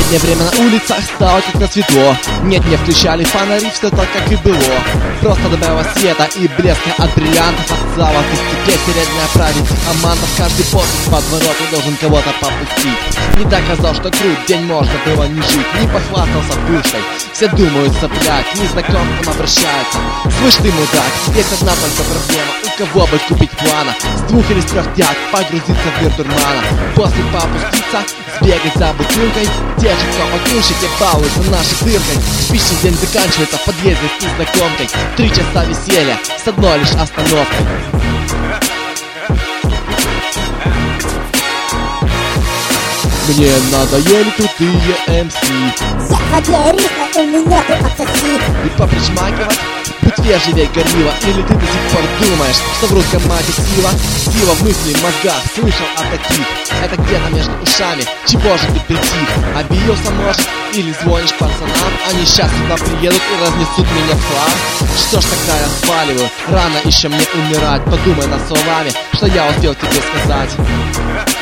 последнее время на улицах стало как-то светло. Нет, не включали фонари, все так как и было. Просто добавилось света и блеска от бриллиантов, от слава к стекле серебряной оправе амантов. Каждый после подворот и должен кого-то попустить. Не доказал, что крут день можно было не жить, не похвастался пушкой. Все думают, сопляк, к незнакомцам обращаются. Слышь ты, мудак, есть одна только проблема: у кого бы купить плана? С 2 или с 3 дяк погрузиться в мир дурмана. После попуститься, сбегать за бутылкой. Те же, кто погрузчики балуются нашей дыркой. Спичный день заканчивается в подъезде с незнакомкой. 3 часа веселья с одной лишь остановкой. Мне надоели крутые МС. Я воплерюсь, но у меня тут отсоси. И попричмакивать, будь вежливее горилла. Или ты до сих пор думаешь, что в русском мате сила? Сила в мысли, в мозгах, слышал о таких. Это где-то между ушами, чего же ты притих? Обиделся, может, или звонишь пацанам? Они сейчас сюда приедут и разнесут меня в хлам. Что ж тогда я сваливаю, рано еще мне умирать. Подумай над словами, что я успел тебе сказать.